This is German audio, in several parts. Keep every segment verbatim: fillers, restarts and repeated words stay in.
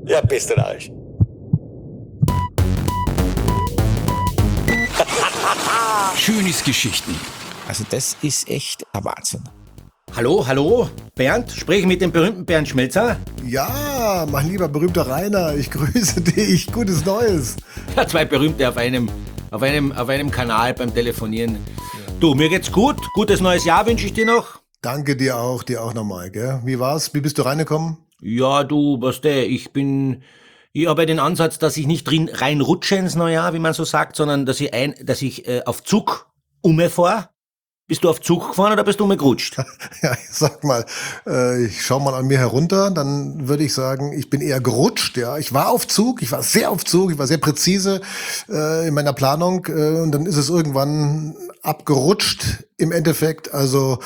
Ja, bist du Arsch. Schönes Geschichten. Also das ist echt ein Wahnsinn. Hallo, hallo, Bernd, spreche ich mit dem berühmten Bernd Schmelzer? Ja, mein lieber berühmter Rainer, ich grüße dich. Gutes Neues. Ja, zwei Berühmte auf einem, auf einem, auf einem Kanal beim Telefonieren. Ja. Du, mir geht's gut. Gutes neues Jahr wünsche ich dir noch. Danke dir auch, dir auch nochmal, gell? Wie war's? Wie bist du reingekommen? Ja, du, was der, ich bin, ich habe den Ansatz, dass ich nicht drin reinrutsche ins neue Jahr, wie man so sagt, sondern dass ich ein, dass ich äh, auf Zug umfahre. Bist du auf Zug gefahren oder bist du umgerutscht? Ja, ich sag mal, äh, ich schau mal an mir herunter, dann würde ich sagen, ich bin eher gerutscht, ja. Ich war auf Zug, ich war sehr auf Zug, ich war sehr präzise äh, in meiner Planung äh, und dann ist es irgendwann abgerutscht im Endeffekt, also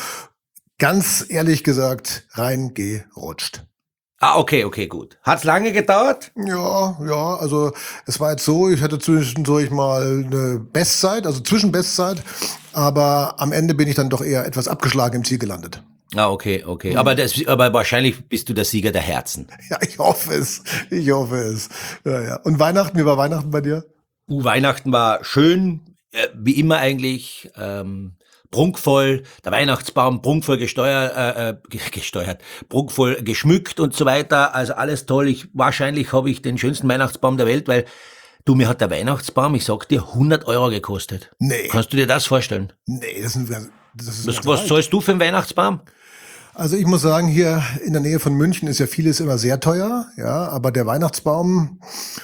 ganz ehrlich gesagt, reingerutscht. Ah, okay, okay, gut. Hat's lange gedauert? Ja, ja, also es war jetzt so, ich hatte zwischendurch mal eine Bestzeit, also Zwischenbestzeit, aber am Ende bin ich dann doch eher etwas abgeschlagen im Ziel gelandet. Ah, okay, okay. Aber das, aber wahrscheinlich bist du der Sieger der Herzen. Ja, ich hoffe es, ich hoffe es. Ja, ja. Und Weihnachten, wie war Weihnachten bei dir? Uh, Weihnachten war schön, äh, wie immer eigentlich, ähm, prunkvoll, der Weihnachtsbaum prunkvoll gesteuert, äh, äh, gesteuert, prunkvoll geschmückt und so weiter, also alles toll. Ich, wahrscheinlich habe ich den schönsten Weihnachtsbaum der Welt, weil, du, mir hat der Weihnachtsbaum, ich sag dir, hundert Euro gekostet. Nee. Kannst du dir das vorstellen? Nee, das, sind, das ist Was, was zahlst du für einen Weihnachtsbaum? Also ich muss sagen, hier in der Nähe von München ist ja vieles immer sehr teuer, ja, aber der Weihnachtsbaum,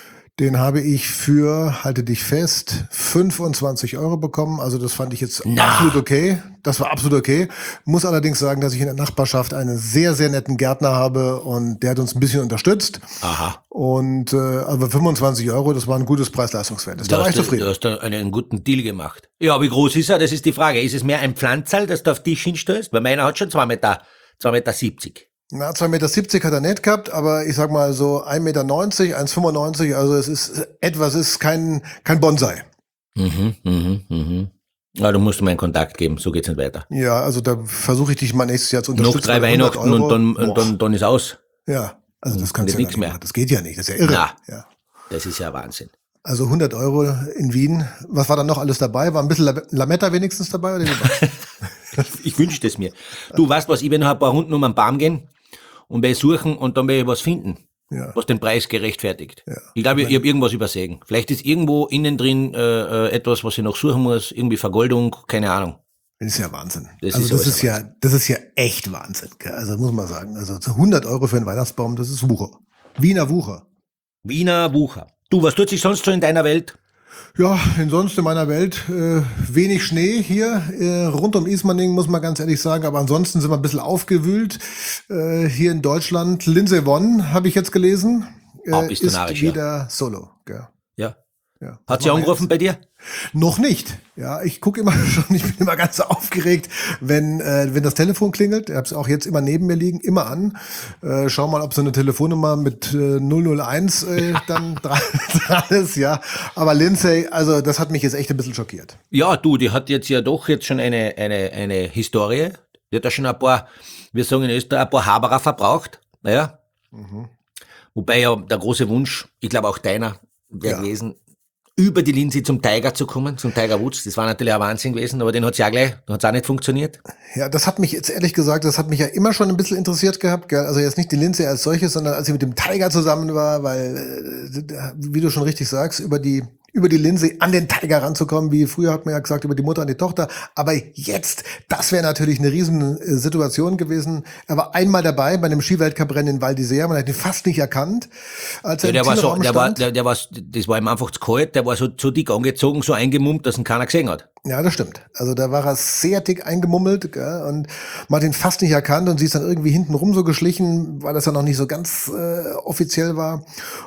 den habe ich für, halte dich fest, fünfundzwanzig Euro bekommen. Also das fand ich jetzt Na. absolut okay. Das war absolut okay. Muss allerdings sagen, dass ich in der Nachbarschaft einen sehr, sehr netten Gärtner habe und der hat uns ein bisschen unterstützt. Aha. Und äh, aber fünfundzwanzig Euro, das war ein gutes Preis-Leistungsverhältnis. Da war ich du, zufrieden. Du hast da einen guten Deal gemacht. Ja, wie groß ist er? Das ist die Frage. Ist es mehr ein Pflanzerl, das du auf den Tisch hinstellst? Weil meiner hat schon zwei Meter, zwei Meter siebzig. Na, zwei Meter siebzig hat er nicht gehabt, aber ich sag mal so ein Meter neunzig, eins fünfundneunzig, also es ist etwas, es ist kein, kein Bonsai. Mhm, mhm, mhm. Ja, du musst mir einen Kontakt geben, so geht's nicht weiter. Ja, also da versuche ich dich mal nächstes Jahr zu unterstützen. Noch drei bei hundert Weihnachten und Euro. dann, und Boah. dann, dann ist aus. Ja, also das kannst geht du ja nichts nicht mehr. machen. Das geht ja nicht, das ist ja irre. Na. Ja. Das ist ja Wahnsinn. Also hundert Euro in Wien. Was war dann noch alles dabei? War ein bisschen La- Lametta wenigstens dabei? Oder wie war's? Ich wünschte es mir. Du weißt was, ich will noch ein paar Runden um den Baum gehen und will suchen und dann will ich was finden, Ja. was den Preis gerechtfertigt. Ja. Ich glaube, ich, ich habe irgendwas übersehen. Vielleicht ist irgendwo innen drin äh, äh, etwas, was ich noch suchen muss, irgendwie Vergoldung, keine Ahnung. Das ist ja Wahnsinn. Das also ist das alles ist ja, das ist ja echt Wahnsinn. Gell? Also muss man sagen. Also zu hundert Euro für einen Weihnachtsbaum, das ist Wucher. Wiener Wucher. Wiener Wucher. Du, was tut sich sonst so in deiner Welt? Ja, in sonst in meiner Welt äh, wenig Schnee hier äh, rund um Ismaning, muss man ganz ehrlich sagen. Aber ansonsten sind wir ein bisschen aufgewühlt äh, hier in Deutschland. Lindsey Vonn habe ich jetzt gelesen, äh, Ah, bist du ist narrisch, ja. wieder solo. Gell? Ja. Ja. Hat sie angerufen bei dir? Noch nicht. Ja, ich gucke immer schon, ich bin immer ganz aufgeregt, wenn äh, wenn das Telefon klingelt. Ich habe es auch jetzt immer neben mir liegen, immer an. Äh, schau mal, ob so eine Telefonnummer mit äh, null null eins äh, dann dran, dran ist. Ja, aber Lindsay, also das hat mich jetzt echt ein bisschen schockiert. Ja, du, die hat jetzt ja doch jetzt schon eine, eine, eine Historie. Die hat ja schon ein paar, wir sagen in Österreich, ein paar Haberer verbraucht. Naja. Mhm. Wobei ja der große Wunsch, ich glaube auch deiner, wäre Ja. gewesen, über die Linse zum Tiger zu kommen, zum Tiger Woods. Das war natürlich ein Wahnsinn gewesen, aber den hat's ja gleich, hat's auch nicht funktioniert. Ja, das hat mich jetzt ehrlich gesagt, das hat mich ja immer schon ein bisschen interessiert gehabt. Gell? Also jetzt nicht die Lindsay als solches, sondern als sie mit dem Tiger zusammen war, weil, äh, wie du schon richtig sagst, über die über die Lindsay an den Tiger ranzukommen, wie früher hat man ja gesagt, über die Mutter an die Tochter. Aber jetzt, das wäre natürlich eine riesen äh, Situation gewesen. Er war einmal dabei bei einem Skiweltcuprennen in Val d'Isère, man hat ihn fast nicht erkannt. Als er Ja, der im war so, Zielraum der war, stand. der, der war, das war ihm einfach zu kalt, der war so, so dick angezogen, so eingemummt, dass ihn keiner gesehen hat. Ja, das stimmt. Also da war er sehr dick eingemummelt, gell, und man hat ihn fast nicht erkannt und sie ist dann irgendwie hinten rum so geschlichen, weil das ja noch nicht so ganz äh, offiziell war.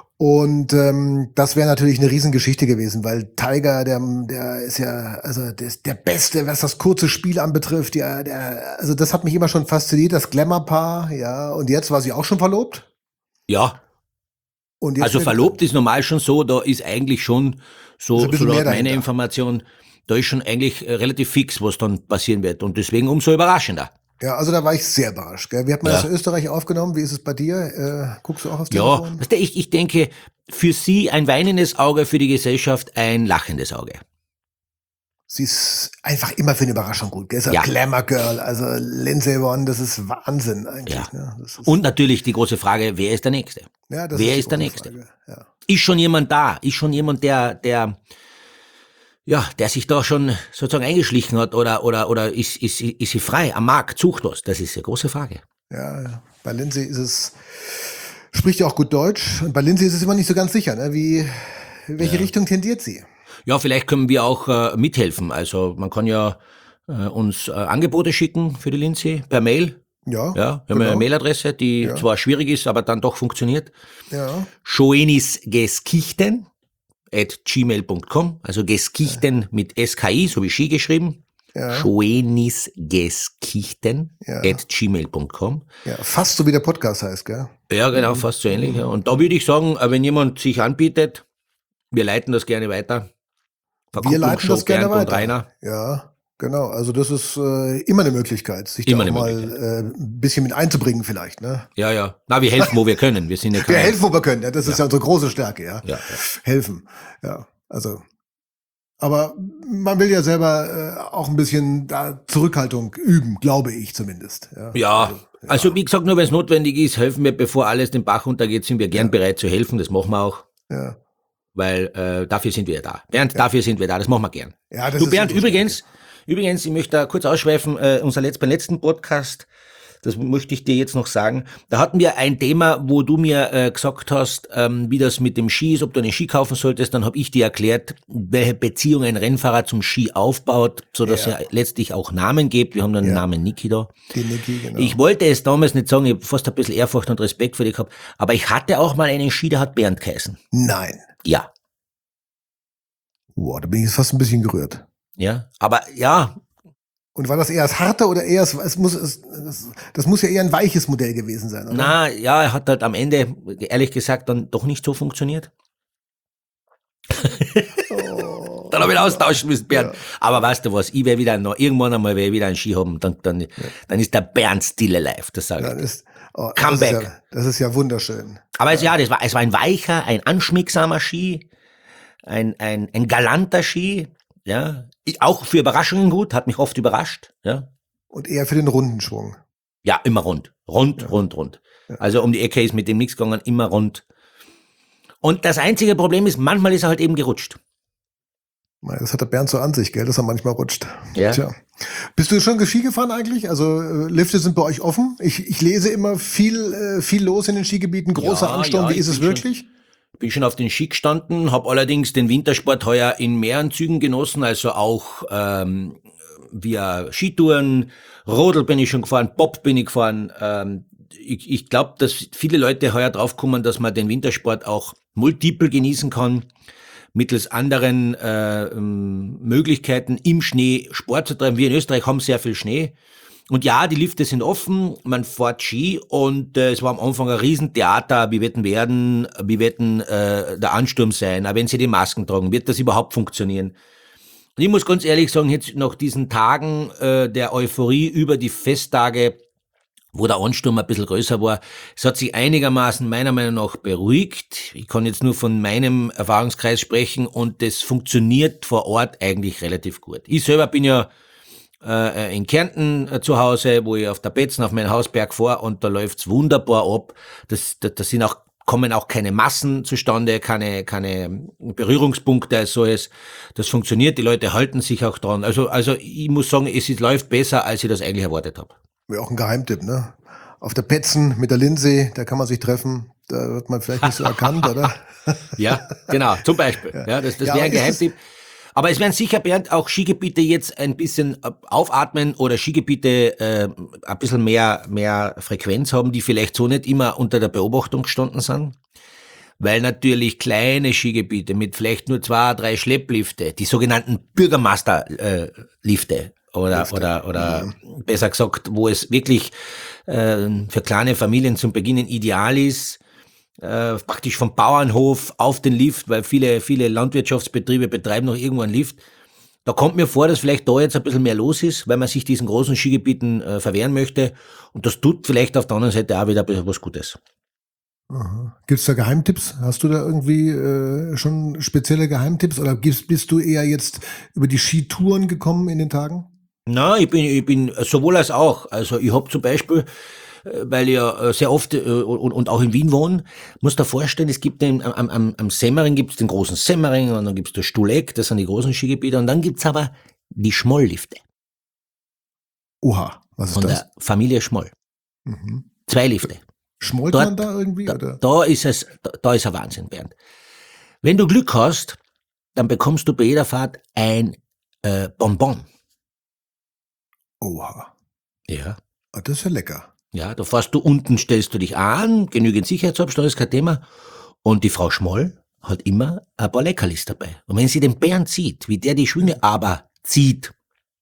Und ähm, das wäre natürlich eine Riesengeschichte gewesen, weil Tiger, der, der ist ja, also der ist der Beste, was das kurze Spiel anbetrifft. Ja, der, also das hat mich immer schon fasziniert, das Glamour-Paar, ja. Und jetzt war sie auch schon verlobt. Ja, Und jetzt also wird- verlobt ist normal schon so, da ist eigentlich schon Ist so, ein so bisschen laut mehr meiner dahinter. Information, da ist schon eigentlich äh, relativ fix, was dann passieren wird. Und deswegen umso überraschender. Ja, also da war ich sehr überrascht. Gell? Wie hat man Ja. das in Österreich aufgenommen? Wie ist es bei dir? Äh, guckst du auch aufs Ja, Telefon? weißt du, ich, ich denke, für sie ein weinendes Auge, für die Gesellschaft ein lachendes Auge. Sie ist einfach immer für eine Überraschung gut. Gell? Ist ein Ja. Glamour Girl, also Lindsay Vonn, das ist Wahnsinn eigentlich. Ja. Ne? Das ist, Und natürlich die große Frage, wer ist der Nächste? ja, das wer die ist der große Nächste? Frage. Ja. Ist schon jemand da? Ist schon jemand, der, der, ja, der sich da schon sozusagen eingeschlichen hat oder, oder, oder ist, ist, ist sie frei am Markt, sucht was? Das ist eine große Frage. Ja, ja. Bei Lindsay ist es, spricht ja auch gut Deutsch. Und bei Lindsay ist es immer nicht so ganz sicher, ne? Wie, in welche Ja. Richtung tendiert sie? Ja, vielleicht können wir auch äh, mithelfen. Also man kann ja äh, uns äh, Angebote schicken für die Lindsay per Mail. Ja, Ja, wir haben genau. eine Mailadresse, die Ja. zwar schwierig ist, aber dann doch funktioniert. Ja, schoenisgeskichten at gmail punkt com, also Geskichten mit S K I, so wie Ski geschrieben. ja, schoenisgeskichten Ja. at gmail punkt com. ja. Fast so wie der Podcast heißt, gell? Ja, genau, fast so ähnlich. Ja. Und da würde ich sagen, äh, wenn jemand sich anbietet, wir leiten das gerne weiter. Wir leiten das gerne Bernd und weiter. Rainer. Ja, genau. Also das ist äh, immer eine Möglichkeit, sich Immer da auch eine mal äh, ein bisschen mit einzubringen vielleicht. Ne? Ja, ja. Na, wir helfen, wo wir können. Wir sind ja Wir keine... helfen, wo wir können. Ja, das ist ja unsere große Stärke, ja. Ja, ja. Helfen. Ja, also. Aber man will ja selber äh, auch ein bisschen da Zurückhaltung üben, glaube ich zumindest. Ja, Ja, also wie gesagt, nur wenn es notwendig ist, helfen wir, bevor alles den Bach runtergeht, sind wir gern bereit zu helfen. Das machen wir auch, ja. weil äh, dafür sind wir ja da. Bernd, dafür sind wir da. Das machen wir gern. Ja, das Du ist Bernd, wirklich übrigens, übrigens, ich möchte da kurz ausschweifen, äh, unser letzt, beim letzten Podcast, das möchte ich dir jetzt noch sagen, da hatten wir ein Thema, wo du mir äh, gesagt hast, ähm, wie das mit dem Ski ist, ob du einen Ski kaufen solltest, dann habe ich dir erklärt, welche Beziehung ein Rennfahrer zum Ski aufbaut, so dass Ja. er letztlich auch Namen gibt. Wir haben dann den Ja. Namen Niki da. Die Niki, genau. Ich wollte es damals nicht sagen, ich habe fast ein bisschen Ehrfurcht und Respekt für dich gehabt, aber ich hatte auch mal einen Ski, der hat Bernd geheißen. Nein. Ja, Wow, da bin ich jetzt fast ein bisschen gerührt. ja, aber ja, Und war das eher das harte oder eher das, es muss, es, das, das muss ja eher ein weiches Modell gewesen sein, oder? na, ja, er hat halt am Ende, ehrlich gesagt, dann doch nicht so funktioniert. Oh. Dann habe ich ihn austauschen müssen, Bernd. Aber weißt du was, ich werde wieder noch, irgendwann einmal werde ich wieder einen Ski haben, dann, dann, dann ist der Bernd still alive, das sage ich Dann dir. ist, oh, Comeback. Das ist, ja, das ist ja wunderschön. Aber es, ja, das war, es war ein weicher, ein anschmiegsamer Ski, ein, ein, ein galanter Ski, ja, Ich- auch für Überraschungen gut, hat mich oft überrascht, ja. Und eher für den Rundenschwung. Ja, immer rund. Rund, rund, rund. Also um die Ecke ist mit dem nichts gegangen, immer rund. Und das einzige Problem ist, manchmal ist er halt eben gerutscht. Mei, Das hat der Bernd so an sich, gell, dass er manchmal rutscht. Ja. Tja. Bist du schon Ski gefahren eigentlich? Also äh, Lifte sind bei euch offen. Ich, ich lese immer viel, äh, viel los in den Skigebieten, großer Ja, Ansturm. ja, Wie ist ich es bin wirklich? Bin schon auf den Ski gestanden, habe allerdings den Wintersport heuer in mehreren Zügen genossen, also auch ähm, via Skitouren, Rodel bin ich schon gefahren, Bob bin ich gefahren. Ähm, ich ich glaube, dass viele Leute heuer draufkommen, dass man den Wintersport auch multiple genießen kann, mittels anderen äh, ähm, Möglichkeiten im Schnee Sport zu treiben. Wir in Österreich haben sehr viel Schnee. Und ja, die Lifte sind offen, man fährt Ski und äh, es war am Anfang ein Riesentheater, wie wird denn werden, wie wird denn äh, der Ansturm sein, auch wenn sie die Masken tragen, wird das überhaupt funktionieren? Und ich muss ganz ehrlich sagen, jetzt nach diesen Tagen äh, der Euphorie über die Festtage, wo der Ansturm ein bisschen größer war, es hat sich einigermaßen meiner Meinung nach beruhigt. Ich kann jetzt nur von meinem Erfahrungskreis sprechen und das funktioniert vor Ort eigentlich relativ gut. Ich selber bin ja äh, in Kärnten äh, zu Hause, wo ich auf der Betzen auf meinen Hausberg fahre und da läuft's wunderbar ab. Das, das, das sind auch, kommen auch keine Massen zustande, keine, keine Berührungspunkte als solches. Das funktioniert, die Leute halten sich auch dran. Also, also ich muss sagen, es ist, läuft besser, als ich das eigentlich erwartet habe. Wäre auch ein Geheimtipp, ne? Auf der Petzen mit der Lindsay, da kann man sich treffen. Da wird man vielleicht nicht so erkannt, oder? Ja, genau, zum Beispiel. Ja, das, das Ja, wäre ein aber ist Geheimtipp. Aber es werden sicher, Bernd, auch Skigebiete jetzt ein bisschen äh, aufatmen oder Skigebiete äh, ein bisschen mehr, mehr Frequenz haben, die vielleicht so nicht immer unter der Beobachtung gestanden sind. Weil natürlich kleine Skigebiete mit vielleicht nur zwei, drei Schlepplifte, die sogenannten Bürgermeisterlifte äh, Lifte, oder, Lifte. oder, oder besser gesagt, wo es wirklich äh, für kleine Familien zum Beginnen ideal ist, äh, praktisch vom Bauernhof auf den Lift, weil viele, viele Landwirtschaftsbetriebe betreiben noch irgendwo einen Lift. da kommt mir vor, dass vielleicht da jetzt ein bisschen mehr los ist, weil man sich diesen großen Skigebieten äh, verwehren möchte. Und das tut vielleicht auf der anderen Seite auch wieder ein bisschen was Gutes. Gibt es da Geheimtipps? Hast du da irgendwie äh, schon spezielle Geheimtipps oder gibst, bist du eher jetzt über die Skitouren gekommen in den Tagen? Na, ich bin, ich bin sowohl als auch. Also ich habe zum Beispiel, äh, weil ich ja äh, sehr oft äh, und, und auch in Wien wohne, muss da vorstellen, es gibt den, am, am, am Semmering gibt's den großen Semmering und dann gibt's das Stuleck, das sind die großen Skigebiete und dann gibt's aber die Schmolllifte Oha, was ist von das? der Familie Schmoll. Mhm. Zwei Lifte. Schmollt Dort- man da irgendwie? Da, oder? da ist es, da, da ist ein Wahnsinn, Bernd. Wenn du Glück hast, dann bekommst du bei jeder Fahrt ein äh, Bonbon. Oha, Ja. ah, das ist ja lecker. Ja, da fährst du unten, stellst du dich an, genügend Sicherheitsabstand, ist kein Thema. Und die Frau Schmoll hat immer ein paar Leckerlis dabei. Und wenn sie den Bernd sieht, wie der die Schwinge aber zieht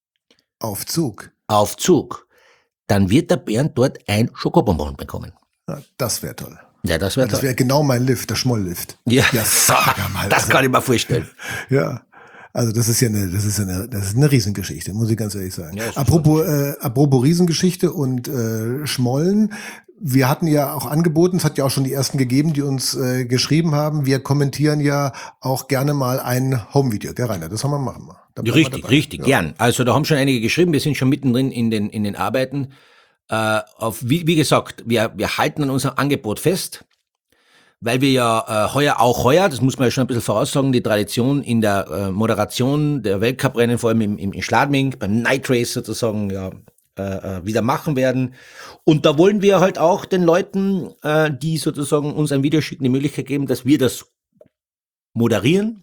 Auf Zug. auf Zug, dann wird der Bernd dort ein Schokobonbon bekommen. Ja, das wäre toll. Ja, das wäre Das toll. wäre genau mein Lift, der Schmolllift. Ja, Ja, sag mal. das kann ich mir vorstellen. Ja, also das ist ja eine, das ist ja eine, das ist eine Riesengeschichte, muss ich ganz ehrlich sagen. Ja, das ist apropos, äh, apropos Riesengeschichte und äh, Schmollen. Wir hatten ja auch angeboten, es hat ja auch schon die ersten gegeben, die uns äh, geschrieben haben. Wir kommentieren ja auch gerne mal ein Home-Video. Der Rainer, das haben wir machen. Wir. Da Ja, bleiben wir richtig, dabei. richtig, Ja. gern. Also da haben schon einige geschrieben, wir sind schon mittendrin in den, in den Arbeiten. Äh, auf, wie, wie gesagt, wir, wir halten an unserem Angebot fest, weil wir ja äh, heuer, auch heuer, das muss man ja schon ein bisschen voraussagen, die Tradition in der äh, Moderation der Weltcuprennen, vor allem im, im, in Schladming, beim Night Race sozusagen, ja, äh, äh, wieder machen werden. Und da wollen wir halt auch den Leuten, äh, die sozusagen uns ein Video schicken, die Möglichkeit geben, dass wir das moderieren,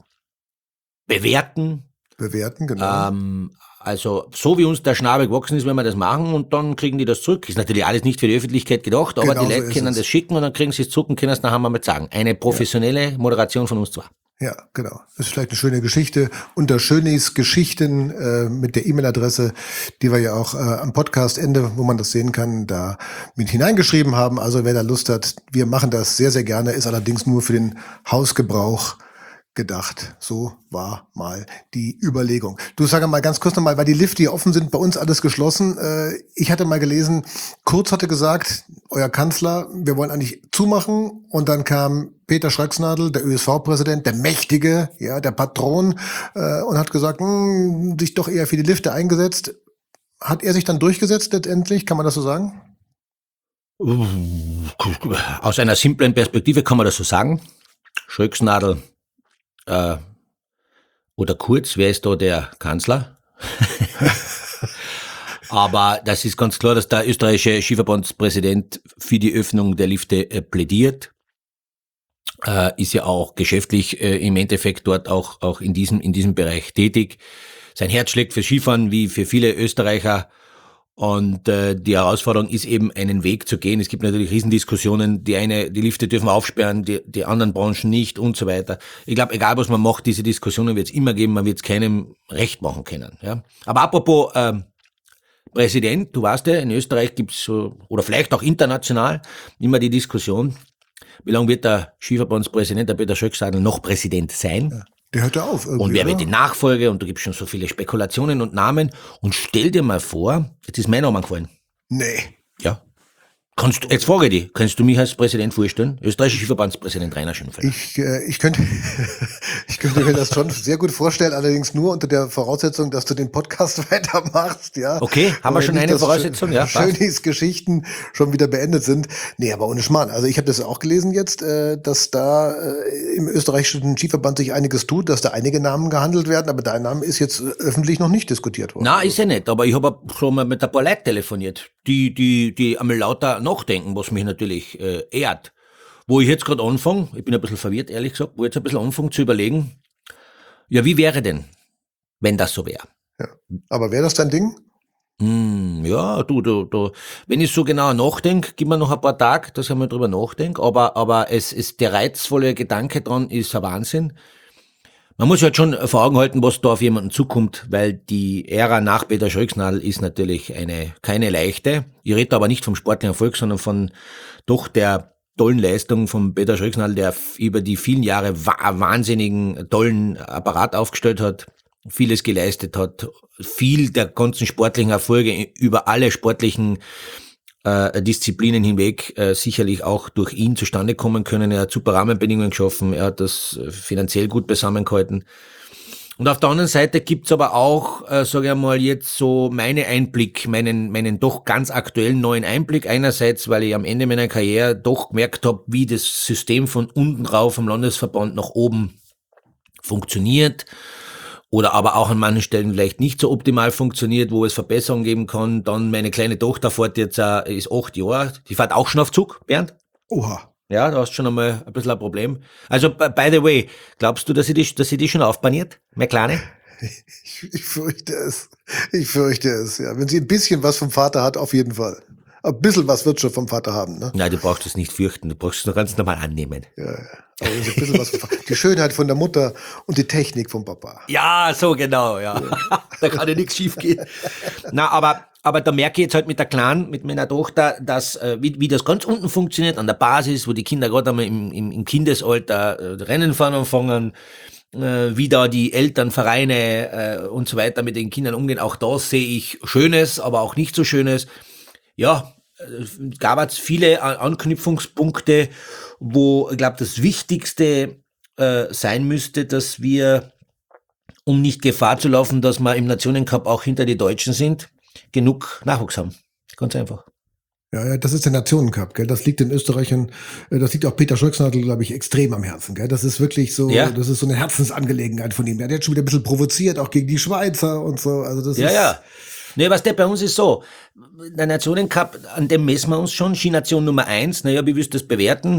bewerten, Bewerten, genau. ähm, also so wie uns der Schnabel gewachsen ist, wenn wir das machen und dann kriegen die das zurück. Ist natürlich alles nicht für die Öffentlichkeit gedacht, aber Genau die so Leute ist können es. das schicken und dann kriegen sie es zurück und können es nachher mal sagen. Eine professionelle Moderation von uns zwar. Ja, genau. Das ist vielleicht eine schöne Geschichte. Unter Schönis Geschichten äh, mit der E-Mail-Adresse, die wir ja auch äh, am Podcastende, wo man das sehen kann, da mit hineingeschrieben haben. Also wer da Lust hat, wir machen das sehr, sehr gerne, ist allerdings nur für den Hausgebrauch gedacht. So war mal die Überlegung. Du sag mal ganz kurz nochmal, weil die Lifte hier offen sind, bei uns alles geschlossen. Äh, ich hatte mal gelesen, Kurz hatte gesagt, euer Kanzler, wir wollen eigentlich zumachen. Und dann kam Peter Schröcksnadel, der Ö S V-Präsident, der Mächtige, ja, der Patron, äh, und hat gesagt, hm, sich doch eher für die Lifte eingesetzt. Hat er sich dann durchgesetzt letztendlich? Kann man das so sagen? Aus einer simplen Perspektive kann man das so sagen. Schröcksnadel äh, oder Kurz, wer ist da der Kanzler? Aber das ist ganz klar, dass der österreichische Skiverbandspräsident für die Öffnung der Lifte äh, plädiert. Äh, ist ja auch geschäftlich äh, im Endeffekt dort auch, auch in diesem, in diesem Bereich tätig. Sein Herz schlägt für Skifahren wie für viele Österreicher. Und äh, die Herausforderung ist eben, einen Weg zu gehen. Es gibt natürlich Riesendiskussionen. Die eine, die Lifte dürfen aufsperren, die, die anderen Branchen nicht und so weiter. Ich glaube, egal was man macht, diese Diskussionen wird es immer geben. Man wird es keinem recht machen können. Ja. Aber apropos ähm, Präsident, du weißt ja, in Österreich gibt's so, oder vielleicht auch international, immer die Diskussion, wie lange wird der Skiverbandspräsident, der Peter Schröcksnadel, noch Präsident sein? Ja. Der hört ja auf irgendwie, Und wer wird oder? die Nachfolge? Und du gibst schon so viele Spekulationen und Namen. Und stell dir mal vor, jetzt ist mein Name angefallen. Nee. Ja. Kannst du, jetzt frage ich dich, kannst du mich als Präsident vorstellen? Österreichischer Skiverbandspräsident Rainer Schönfelder. Ich, äh, ich, könnte, ich könnte mir das schon sehr gut vorstellen, allerdings nur unter der Voraussetzung, dass du den Podcast weitermachst. Ja. Okay, haben wir Aber schon nicht, eine dass Voraussetzung? Ja, passt. Schönis Geschichten schon wieder beendet sind. Nee, aber ohne Schmarrn. Also ich habe das auch gelesen jetzt, äh, dass da äh, im österreichischen Skiverband sich einiges tut, dass da einige Namen gehandelt werden, aber dein Name ist jetzt äh, öffentlich noch nicht diskutiert worden. Na, ist ja nicht, aber ich habe schon mal mit ein paar Leuten telefoniert, die, die, die einmal lauter nachdenken, was mich natürlich äh, ehrt. Wo ich jetzt gerade anfange, ich bin ein bisschen verwirrt, ehrlich gesagt, wo ich jetzt ein bisschen anfange zu überlegen, ja, wie wäre denn, wenn das so wäre? Ja. Aber wäre das dein Ding? Hm, ja, du, du, du, wenn ich so genau nachdenke, gib mir noch ein paar Tage, dass ich mal drüber nachdenke, aber, aber es ist, der reizvolle Gedanke dran ist ein Wahnsinn. Man muss halt schon vor Augen halten, was da auf jemanden zukommt, weil die Ära nach Peter Schröcksnadel ist natürlich eine, keine leichte. Ich rede aber nicht vom sportlichen Erfolg, sondern von doch der tollen Leistung von Peter Schröcksnadel, der über die vielen Jahre wa- wahnsinnigen, tollen Apparat aufgestellt hat. vieles geleistet hat, viel der ganzen sportlichen Erfolge über alle sportlichen äh, Disziplinen hinweg äh, sicherlich auch durch ihn zustande kommen können. Er hat super Rahmenbedingungen geschaffen, er hat das finanziell gut zusammengehalten. Und auf der anderen Seite gibt's aber auch, äh, sage ich mal, jetzt so meine Einblick, meinen meinen doch ganz aktuellen neuen Einblick. Einerseits, weil ich am Ende meiner Karriere doch gemerkt habe, wie das System von unten rauf vom Landesverband nach oben funktioniert. Oder aber auch an manchen Stellen vielleicht nicht so optimal funktioniert, wo es Verbesserungen geben kann. Dann meine kleine Tochter fährt jetzt, äh, ist acht Jahre, die fährt auch schon auf Zug, Bernd. Oha. Ja, da hast du schon einmal ein bisschen ein Problem. Also, by the way, glaubst du, dass sie die, dass sie die schon aufbaniert, meine Kleine? Ich, ich fürchte es. Ich fürchte es, ja. Wenn sie ein bisschen was vom Vater hat, auf jeden Fall. Ein bisschen was wird schon vom Vater haben, ne? Nein, du brauchst es nicht fürchten, du brauchst es nur ganz normal annehmen. Ja, ja. Aber so ein bisschen was vom Vater. Die Schönheit von der Mutter und die Technik vom Papa. Ja, so genau, ja. ja. Da kann ja nichts schief gehen. Na, aber, aber da merke ich jetzt halt mit der Kleinen, mit meiner Tochter, dass, äh, wie, wie das ganz unten funktioniert, an der Basis, wo die Kinder gerade einmal im, im, im Kindesalter äh, Rennen fahren anfangen, äh, wie da die Elternvereine äh, und so weiter mit den Kindern umgehen. Auch da sehe ich Schönes, aber auch nicht so Schönes. Ja, es gab jetzt viele Anknüpfungspunkte, wo ich glaube, das Wichtigste äh, sein müsste, dass wir, um nicht Gefahr zu laufen, dass wir im Nationencup auch hinter die Deutschen sind, genug Nachwuchs haben. Ganz einfach. Ja, ja, das ist der Nationencup, gell? Das liegt in Österreich und äh, das liegt auch Peter Schröcksnadel, glaube ich, extrem am Herzen, gell? Das ist wirklich so, ja. das ist so eine Herzensangelegenheit von ihm. Der hat jetzt schon wieder ein bisschen provoziert, auch gegen die Schweizer und so. Also das ja, ist ja. Nee, was der bei uns ist so, der Nationencup, an dem messen wir uns schon, Skination Nummer eins, naja, wie willst du das bewerten?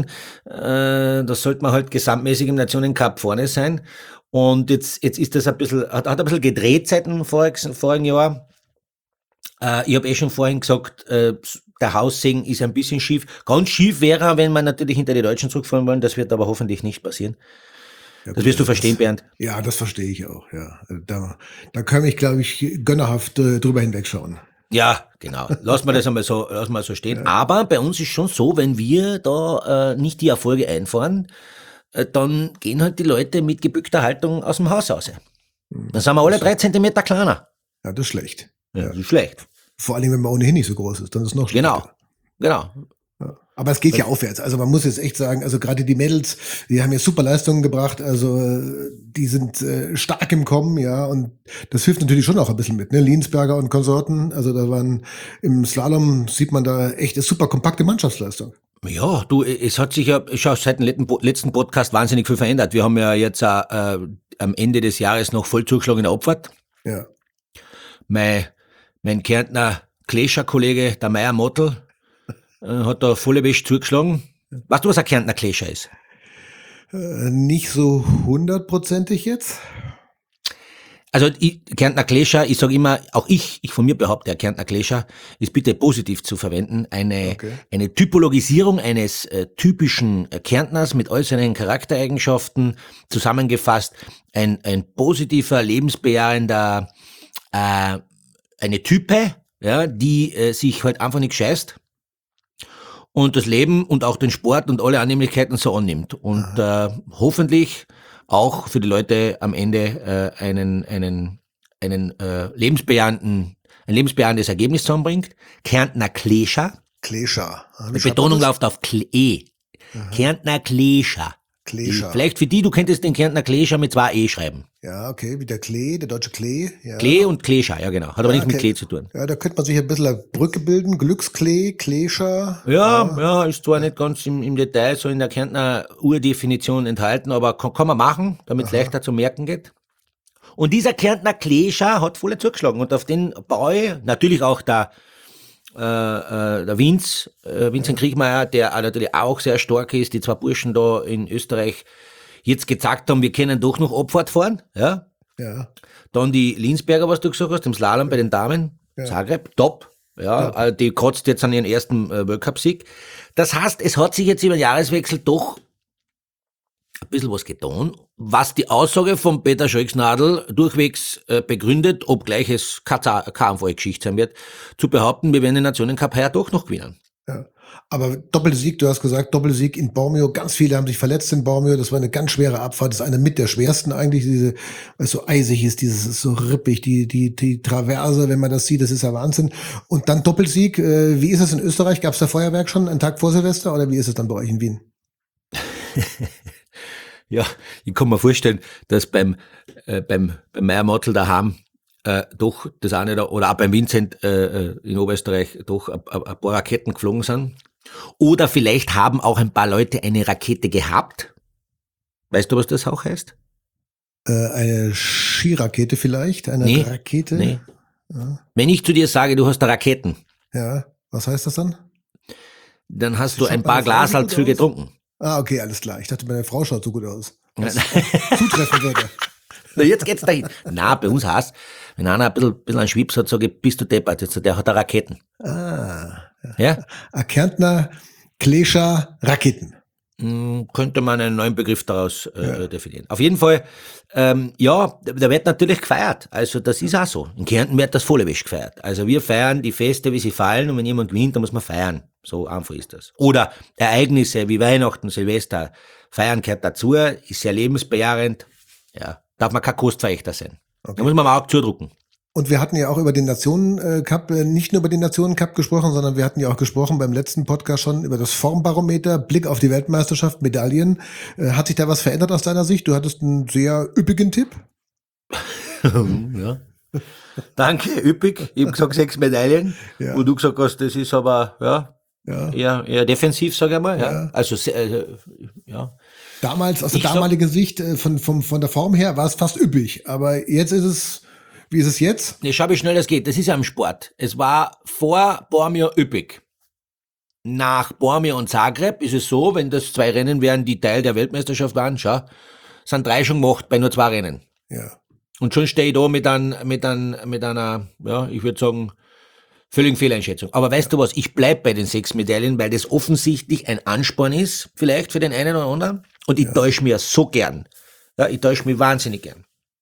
Äh, das sollte man halt gesamtmäßig im Nationencup vorne sein. Und jetzt, jetzt ist das ein bisschen, hat, hat ein bisschen gedreht seit dem vorigen, vorigen Jahr. Äh, ich habe eh schon vorhin gesagt, äh, der Haussegen ist ein bisschen schief. Ganz schief wäre, wenn wir natürlich hinter die Deutschen zurückfahren wollen, das wird aber hoffentlich nicht passieren. Ja, gut, das wirst du verstehen, das, Bernd. Ja, das verstehe ich auch, ja. Da, da kann ich, glaube ich, gönnerhaft äh, drüber hinwegschauen. Ja, genau. Lass mal das einmal so, lass mal so stehen. Ja. Aber bei uns ist schon so, wenn wir da äh, nicht die Erfolge einfahren, äh, dann gehen halt die Leute mit gebückter Haltung aus dem Haus raus. Dann sind wir alle drei Zentimeter kleiner. Ja, das ist schlecht. Ja, ja. Das ist schlecht. Vor allem, wenn man ohnehin nicht so groß ist, dann ist es noch schlechter. Genau, genau. Ja. Aber es geht ja aufwärts. Also man muss jetzt echt sagen, also gerade die Mädels, die haben ja super Leistungen gebracht. Also die sind äh, stark im Kommen, ja. Und das hilft natürlich schon auch ein bisschen mit, ne? Liensberger und Konsorten. Also da waren im Slalom sieht man da echt eine super kompakte Mannschaftsleistung. Ja, du, es hat sich ja schau, seit dem letzten Podcast wahnsinnig viel verändert. Wir haben ja jetzt äh, am Ende des Jahres noch voll zugeschlagen in der Abfahrt. Ja. Mein, mein Kärntner Klescher-Kollege, der Meier Mottl, hat da volle Wäsche zugeschlagen. Weißt du, was ein Kärntner Klescher ist? Äh, nicht so hundertprozentig jetzt. Also ich, Kärntner Klescher, ich sage immer, auch ich, ich von mir behaupte, der Kärntner Klescher ist bitte positiv zu verwenden. Eine, okay. eine Typologisierung eines äh, typischen Kärntners mit all seinen Charaktereigenschaften zusammengefasst. Ein, ein positiver, lebensbejahender, äh, eine Type, ja, die äh, sich halt einfach nicht scheißt. Und das Leben und auch den Sport und alle Annehmlichkeiten so annimmt. Und äh, hoffentlich auch für die Leute am Ende äh, einen einen einen äh, lebensbejahenden ein lebensbejahendes Ergebnis zusammenbringt. Kärntner Klescher. Klescher. Die Betonung läuft auf Klee. Kärntner Klescher. Klescher. Vielleicht für die, du könntest den Kärntner Klescher mit zwei E schreiben. Ja, okay, wie der Klee, der deutsche Klee. Ja. Klee und Klescher, ja genau. Hat aber ja, nichts mit okay. Klee zu tun. Ja, da könnte man sich ein bisschen eine Brücke bilden. Glücksklee, Klescher. Ja, ja, ja, ist zwar nicht ganz im, im Detail so in der Kärntner Urdefinition enthalten, aber kann, kann man machen, damit es leichter zu merken geht. Und dieser Kärntner Klescher hat voll zugeschlagen und auf den baue natürlich auch der Äh, äh, der Vinz, äh, Vincent Kriegmeier, der auch natürlich auch sehr stark ist, die zwei Burschen da in Österreich jetzt gezeigt haben, wir können doch noch Abfahrt fahren, ja. Ja. Dann die Liensberger, was du gesagt hast, im Slalom bei den Damen, ja. Zagreb, top, ja, ja. Die kotzt jetzt an ihren ersten äh, Weltcup-Sieg. Das heißt, es hat sich jetzt über den Jahreswechsel doch ein bisschen was getan, was die Aussage von Peter Schröcksnadel durchwegs äh, begründet, obgleich es keine K M V-Geschichte sein wird, zu behaupten, wir werden den Nationencup heuer doch noch gewinnen. Ja. Aber Doppelsieg, du hast gesagt, Doppelsieg in Bormio. Ganz viele haben sich verletzt in Bormio. Das war eine ganz schwere Abfahrt. Das ist eine mit der schwersten eigentlich. Diese, weil es so eisig ist, dieses ist so rippig, die, die, die Traverse, wenn man das sieht, das ist ja Wahnsinn. Und dann Doppelsieg. Äh, wie ist es in Österreich? Gab es da Feuerwerk schon einen Tag vor Silvester oder wie ist es dann bei euch in Wien? Ja, ich kann mir vorstellen, dass beim, äh, beim, beim Meiermottl daheim äh, doch das eine da, oder auch beim Vincent äh, in Oberösterreich doch ein, ein paar Raketen geflogen sind. Oder vielleicht haben auch ein paar Leute eine Rakete gehabt. Weißt du, was das auch heißt? Äh, eine Skirakete vielleicht? Eine Nee, Rakete? Nee. Ja. Wenn ich zu dir sage, du hast da Raketen, Ja. Was heißt das dann? dann hast Sie du schaut ein meine paar Frau so Glasal gut zu viel aus? getrunken. Ah, okay, alles klar. Ich dachte, meine Frau schaut so gut aus. Was auch zutreffen würde. Na, jetzt geht's dahin. Na, bei uns heißt, wenn einer ein bisschen, bisschen einen Schwips hat, sage ich, bist du deppert, jetzt, der hat da Raketen. Ah. Ja? A Kärntner Klescher Raketen. Hm, könnte man einen neuen Begriff daraus äh, ja. definieren. Auf jeden Fall, ähm, ja, da wird natürlich gefeiert. Also das ist auch so. In Kärnten wird das vollewäsch gefeiert. Also wir feiern die Feste, wie sie fallen, und wenn jemand gewinnt, dann muss man feiern. So einfach ist das. Oder Ereignisse wie Weihnachten, Silvester. Feiern gehört dazu, ist sehr lebensbejahend. Ja, darf man kein Kostverächter sein. Okay. Da muss man mal auch zudrucken. Und wir hatten ja auch über den Nationen-Cup, nicht nur über den Nationen-Cup gesprochen, sondern wir hatten ja auch gesprochen beim letzten Podcast schon über das Formbarometer, Blick auf die Weltmeisterschaft, Medaillen. Hat sich da was verändert aus deiner Sicht? Du hattest einen sehr üppigen Tipp. Ja. Danke, üppig. Ich habe gesagt sechs Medaillen. Ja. Und du gesagt hast, das ist aber ja, ja. Eher, eher defensiv, sage ich mal. Ja. Ja. Also, äh, ja. Damals, aus der damaligen Sicht, von, von, von der Form her, war es fast üppig. Aber jetzt ist es, wie ist es jetzt? Ne, schau, wie schnell das geht. Das ist ja im Sport. Es war vor Bormio üppig. Nach Bormio und Zagreb ist es so, wenn das zwei Rennen wären, die Teil der Weltmeisterschaft waren, schau, sind drei schon gemacht bei nur zwei Rennen. Ja. Und schon stehe ich da mit, ein, mit, ein, mit einer, ja, ich würde sagen, völligen Fehleinschätzung. Aber weißt ja. du was, ich bleib bei den sechs Medaillen, weil das offensichtlich ein Ansporn ist, vielleicht für den einen oder anderen. Und ich ja. täusche mir so gern. Ja, ich täusche mich wahnsinnig gern.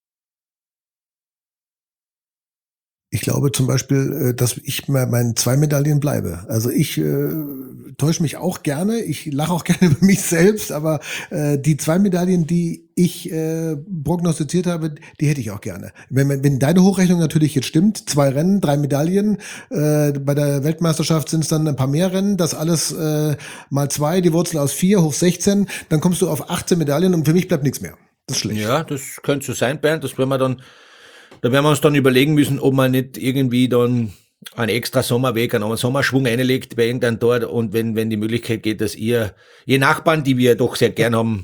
Ich glaube zum Beispiel, dass ich bei meinen zwei Medaillen bleibe. Also ich äh, täusche mich auch gerne, ich lache auch gerne über mich selbst, aber äh, die zwei Medaillen, die ich äh, prognostiziert habe, die hätte ich auch gerne. Wenn, wenn deine Hochrechnung natürlich jetzt stimmt, zwei Rennen, drei Medaillen, äh, bei der Weltmeisterschaft sind es dann ein paar mehr Rennen, das alles äh, mal zwei, die Wurzel aus vier hoch sechzehn, dann kommst du auf achtzehn Medaillen und für mich bleibt nichts mehr. Das ist schlecht. Ja, das könnte so sein, Bernd, das werden wir dann Da werden wir uns dann überlegen müssen, ob man nicht irgendwie dann einen extra Sommerweg, einen Sommerschwung einlegt bei irgendeinem Tor und wenn, wenn die Möglichkeit geht, dass ihr, ihr Nachbarn, die wir doch sehr gern haben,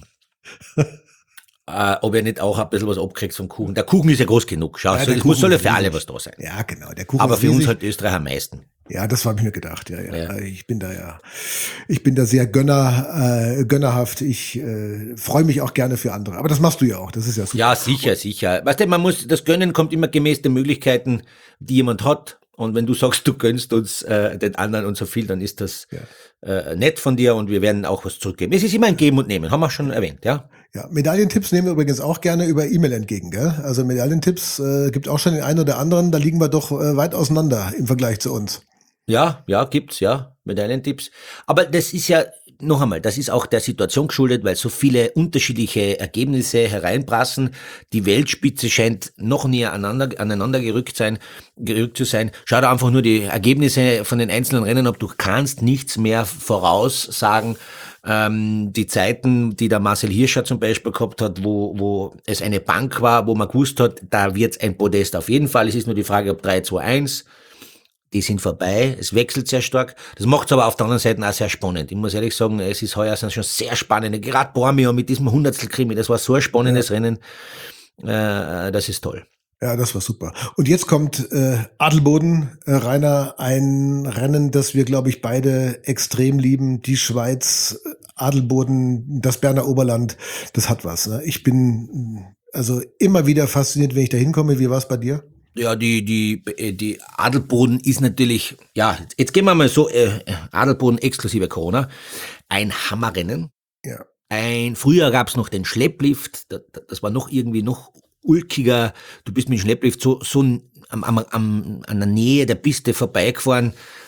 äh, ob ihr nicht auch ein bisschen was abkriegt vom Kuchen. Der Kuchen ist ja groß genug, schau, ja, so, es muss soll ja für alle was da sein. Ja, genau, der Kuchen Aber ist für riesig. Uns halt Österreich am meisten. Ja, das habe ich mir gedacht, ja, ja, ja. Ich bin da ja, ich bin da sehr gönner, äh, gönnerhaft. Ich äh, freue mich auch gerne für andere. Aber das machst du ja auch, das ist ja super. Ja, sicher, sicher. Weißt du, man muss, das Gönnen kommt immer gemäß den Möglichkeiten, die jemand hat. Und wenn du sagst, du gönnst uns äh, den anderen und so viel, dann ist das ja. äh, nett von dir und wir werden auch was zurückgeben. Es ist immer ein Geben und Nehmen, haben wir schon erwähnt, ja? Ja, Medaillentipps nehmen wir übrigens auch gerne über E-Mail entgegen, gell? Also Medaillentipps äh, gibt auch schon den einen oder anderen, da liegen wir doch äh, weit auseinander im Vergleich zu uns. Ja, ja, gibt's, ja, Medaillentipps. Aber das ist ja, noch einmal, das ist auch der Situation geschuldet, weil so viele unterschiedliche Ergebnisse hereinprassen. Die Weltspitze scheint noch näher aneinander, aneinander gerückt sein, gerückt zu sein. Schau dir einfach nur die Ergebnisse von den einzelnen Rennen ab. Du kannst nichts mehr voraussagen. Ähm, die Zeiten, die der Marcel Hirscher zum Beispiel gehabt hat, wo, wo es eine Bank war, wo man gewusst hat, da wird's ein Podest auf jeden Fall. Es ist nur die Frage, ob drei, zwei, eins. Die sind vorbei, es wechselt sehr stark. Das macht es aber auf der anderen Seite auch sehr spannend. Ich muss ehrlich sagen, es ist heuer sind schon sehr spannende, gerade Bormio mit diesem Hundertstel-Krimi, das war so ein spannendes ja. Rennen, äh, das ist toll. Ja, das war super. Und jetzt kommt äh, Adelboden, äh, Rainer, ein Rennen, das wir, glaube ich, beide extrem lieben. Die Schweiz, Adelboden, das Berner Oberland, das hat was. Ne? Ich bin also immer wieder fasziniert, wenn ich da hinkomme. Wie war es bei dir? Ja, die, die, die Adelboden ist natürlich, ja, jetzt gehen wir mal so, äh, Adelboden exklusive Corona, ein Hammerrennen. Ja. Ein, früher gab's noch den Schlepplift, das war noch irgendwie noch ulkiger, du bist mit dem Schlepplift so, so am, am, am, an der Nähe der Piste vorbeigefahren,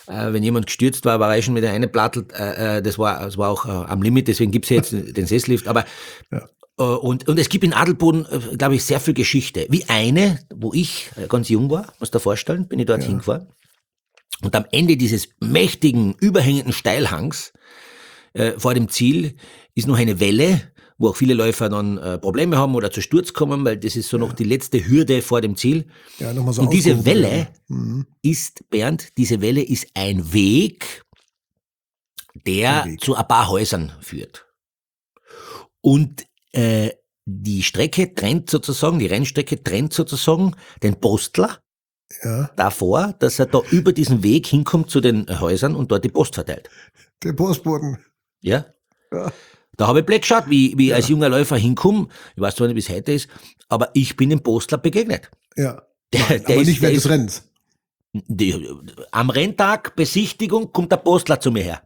Äh, wenn jemand gestürzt war, war er schon mit der eine Plattelt. Äh, das war, das war auch äh, am Limit, deswegen gibt's ja jetzt den Sesslift. Aber Ja. äh, und, und es gibt in Adelboden, äh, glaube ich, sehr viel Geschichte. Wie eine, wo ich äh, ganz jung war, musst du dir vorstellen, bin ich dort Ja. hingefahren. Und am Ende dieses mächtigen, überhängenden Steilhangs äh, vor dem Ziel ist noch eine Welle, wo auch viele Läufer dann äh, Probleme haben oder zu Sturz kommen, weil das ist so noch die letzte Hürde vor dem Ziel. Ja, noch mal so Und diese ausgehoben Welle werden. Mhm. ist, Bernd, diese Welle ist ein Weg, der Ein Weg. zu ein paar Häusern führt. Und äh, die Strecke trennt sozusagen, die Rennstrecke trennt sozusagen den Postler Ja, davor, dass er da über diesen Weg hinkommt zu den Häusern und dort die Post verteilt. der Postboten. Ja? Ja. Da habe ich blöd geschaut, wie, wie ich als junger Läufer hinkomme. Ich weiß zwar nicht, wie es heute ist, aber ich bin dem Postler begegnet. Ja. Der, Nein, der aber ist, nicht der während des ist, Rennens. die, am Renntag, Besichtigung, kommt der Postler zu mir her.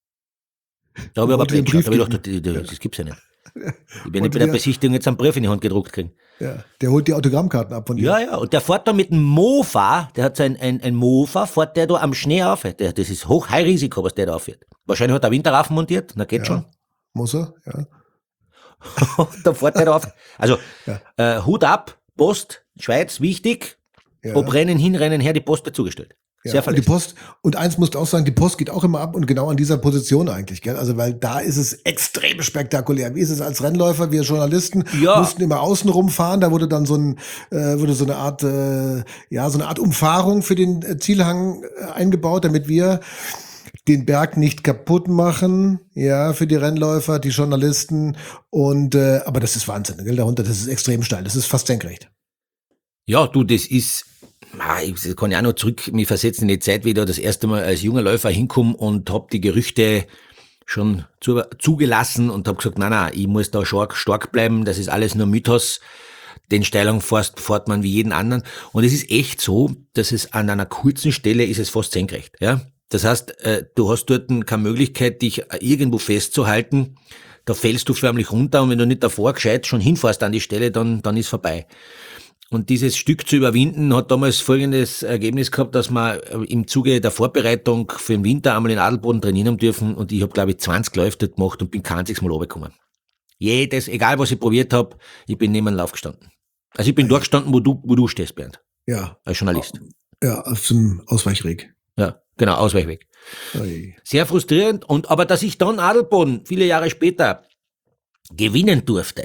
Da habe ich aber Wollte dir blöd einen geschaut. Da habe ich Brief gedacht, die- die- das gibt's ja nicht. Ich werde Wollte nicht bei der dir- Besichtigung jetzt einen Brief in die Hand gedruckt kriegen. Ja. Der holt die Autogrammkarten ab von dir. Ja, ja, und der fährt da mit dem Mofa, der hat so ein, ein, ein Mofa, fährt der da am Schnee auf. Der, das ist hoch, high Risiko, was der da auffährt. Wahrscheinlich hat er Winterreifen montiert, na geht Ja. schon. Muss er? Ja. Da fährt der da auf. Also, Ja. äh, Hut ab, Post, Schweiz, wichtig. Ja. Ob Rennen hin, Rennen her, die Post wird zugestellt. Ja, Sehr und die verlässlich. Post, und eins musst du auch sagen, die Post geht auch immer ab und genau an dieser Position eigentlich, gell? Also, weil da ist es extrem spektakulär. Wie ist es als Rennläufer? Wir Journalisten Ja. mussten immer außen rumfahren. Da wurde dann so ein, äh, wurde so eine Art, äh, ja, so eine Art Umfahrung für den äh, Zielhang äh, eingebaut, damit wir den Berg nicht kaputt machen, ja, für die Rennläufer, die Journalisten. Und, äh, aber das ist Wahnsinn, gell? Darunter, das ist extrem steil. Das ist fast senkrecht. Ja, du, das ist, ah, ich kann ja auch noch zurück mich versetzen in die Zeit, wie ich da das erste Mal als junger Läufer hinkomme und hab die Gerüchte schon zu, zugelassen und hab gesagt, nein, nein, ich muss da stark, stark bleiben, das ist alles nur Mythos. Den Steilhang fährt, fährt man wie jeden anderen. Und es ist echt so, dass es an einer kurzen Stelle ist es fast senkrecht, ja. Das heißt, äh, du hast dort keine Möglichkeit, dich irgendwo festzuhalten. Da fällst du förmlich runter und wenn du nicht davor gescheit schon hinfährst an die Stelle, dann, dann ist vorbei. Und dieses Stück zu überwinden hat damals folgendes Ergebnis gehabt, dass wir im Zuge der Vorbereitung für den Winter einmal in Adelboden trainieren haben dürfen und ich habe, glaube ich, zwanzig Läufe dort gemacht und bin kein einziges Mal runtergekommen. Jedes, egal was ich probiert habe, ich bin neben dem Lauf gestanden. Also ich bin dort gestanden, wo du, wo du stehst, Bernd, Ja. als Journalist. Ja, auf dem Ausweichweg. Ja, genau, Ausweichweg. Ui. Sehr frustrierend. Und aber dass ich dann Adelboden viele Jahre später gewinnen durfte,